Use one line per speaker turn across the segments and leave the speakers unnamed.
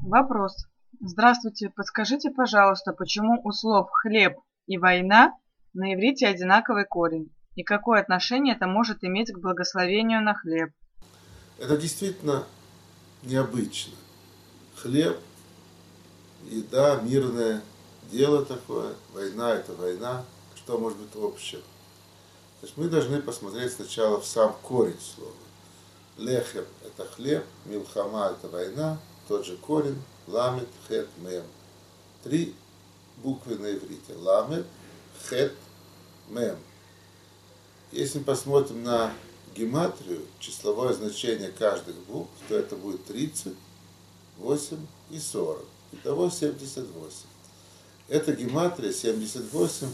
Вопрос. Здравствуйте, подскажите, пожалуйста, почему у слов «хлеб» и «война» на иврите одинаковый корень? И какое отношение это может иметь к благословению на хлеб?
Это действительно необычно. Хлеб, еда, мирное дело такое, война – это война. Что может быть общего? То есть мы должны посмотреть сначала в сам корень слова. Лехем – это хлеб, милхама – это война, тот же корень, ламет, хет, мем. Три буквы на иврите. Ламет, хет, мем. Если мы посмотрим на гематрию, числовое значение каждых букв, то это будет 30, 8 и 40. Итого 78. Эта гематрия 78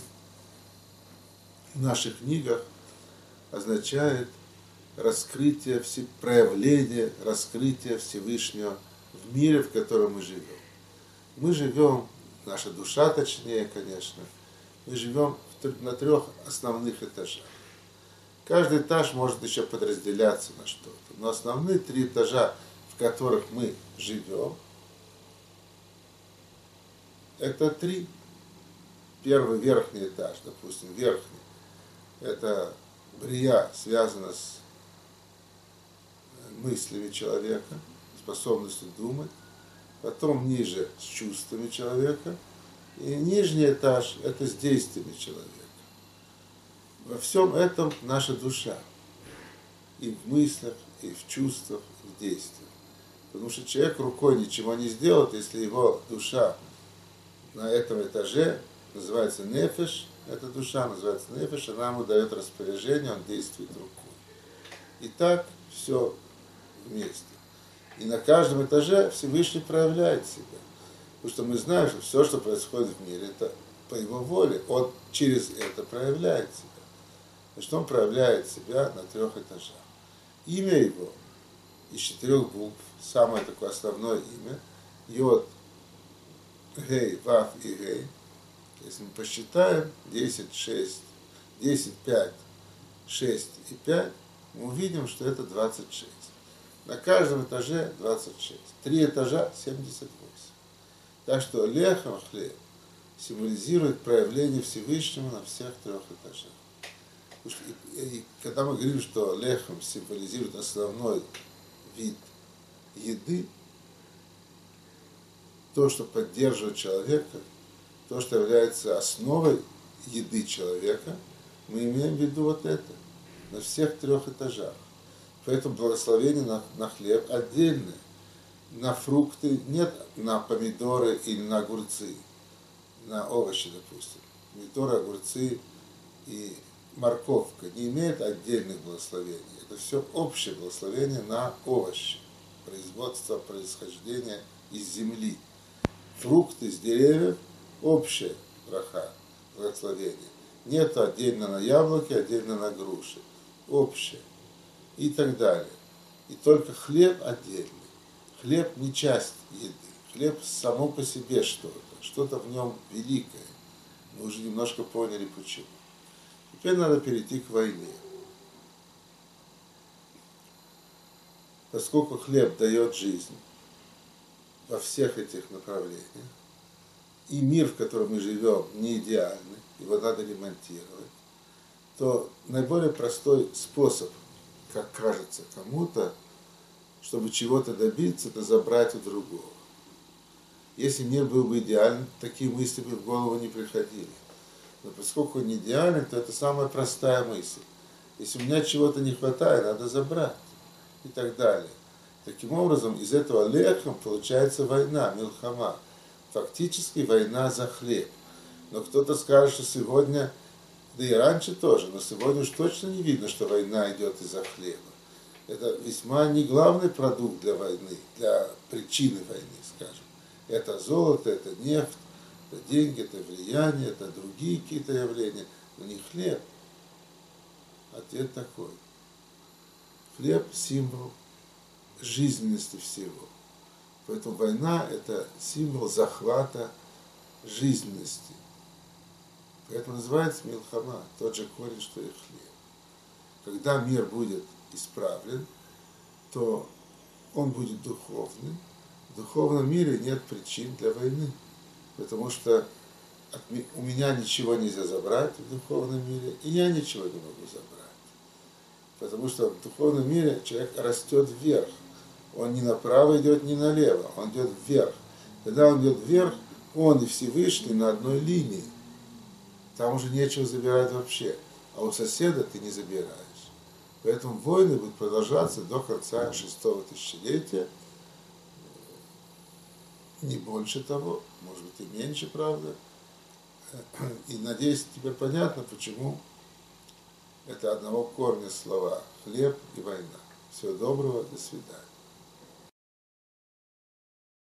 в наших книгах означает раскрытие, проявление, раскрытие Всевышнего в мире, в котором мы живем. Мы живем, наша душа точнее, конечно, мы живем на 3 основных этажах. Каждый этаж может еще подразделяться на что-то, но основные 3 этажа, в которых мы живем, это 3. Первый верхний этаж, допустим, верхний, это брия, связана с мыслями человека, способностью думать, потом ниже с чувствами человека, и нижний этаж это с действиями человека. Во всем этом наша душа, и в мыслях, и в чувствах, и в действиях. Потому что человек рукой ничего не сделает, если его душа на этом этаже называется нефеш, эта душа называется нефеш, она ему дает распоряжение, он действует рукой. И так все вместе. И на каждом этаже Всевышний проявляет себя. Потому что мы знаем, что все, что происходит в мире, это по его воле, он через это проявляет себя. Значит, он проявляет себя на 3 этажах. Имя его из 4 букв, самое такое основное имя, Йод, Гей, Вав и Гей. Если мы посчитаем 10, 6, 10, 5, 6 и 5, мы увидим, что это 26. На каждом этаже 26. 3 этажа 78. Так что лехем, хлеб, символизирует проявление Всевышнего на всех 3 этажах. И когда мы говорим, что лехем символизирует основной вид еды, то, что поддерживает человека, то, что является основой еды человека, мы имеем в виду вот это, на всех 3 этажах. Поэтому благословение на хлеб отдельное. На фрукты нет, на помидоры или на огурцы, на овощи, допустим. Помидоры, огурцы и морковка не имеют отдельных благословений. Это все общее благословение на овощи, производство, происхождение из земли. Фрукты с деревьев – общее браха, благословение. Нет отдельно на яблоки, отдельно на груши. Общее. И так далее. И только хлеб отдельный. Хлеб не часть еды. Хлеб само по себе что-то. Что-то в нем великое. Мы уже немножко поняли почему. Теперь надо перейти к войне. Поскольку хлеб дает жизнь во всех этих направлениях, и мир, в котором мы живем, не идеальный, его надо ремонтировать, то наиболее простой способ, как кажется кому-то, чтобы чего-то добиться, это забрать у другого. Если мир был бы идеален, такие мысли бы в голову не приходили. Но поскольку он не идеален, то это самая простая мысль. Если у меня чего-то не хватает, надо забрать. И так далее. Таким образом, из этого лехом получается война, милхама. Фактически война за хлеб. Но кто-то скажет, что сегодня, да и раньше тоже, но сегодня уж точно не видно, что война идет из-за хлеба. Это весьма не главный продукт для войны, для причины войны, скажем. Это золото, это нефть, это деньги, это влияние, это другие какие-то явления, но не хлеб. Ответ такой. Хлеб – символ жизненности всего. Поэтому война – это символ захвата жизненности. Поэтому называется милхама, тот же корень, что и хлеб. Когда мир будет исправлен, то он будет духовным, В духовном мире нет причин для войны, потому что у меня ничего нельзя забрать в духовном мире, и я ничего не могу забрать. Потому что в духовном мире человек растет вверх. Он не направо идет, не налево, он идет вверх. Когда он идет вверх, он и Всевышний на одной линии. Там уже нечего забирать вообще. А у соседа ты не забираешь. Поэтому войны будут продолжаться до конца 6-го тысячелетия. Не больше того, может быть и меньше, правда. И надеюсь, теперь понятно, почему это одного корня слова хлеб и война. Всего доброго, до свидания.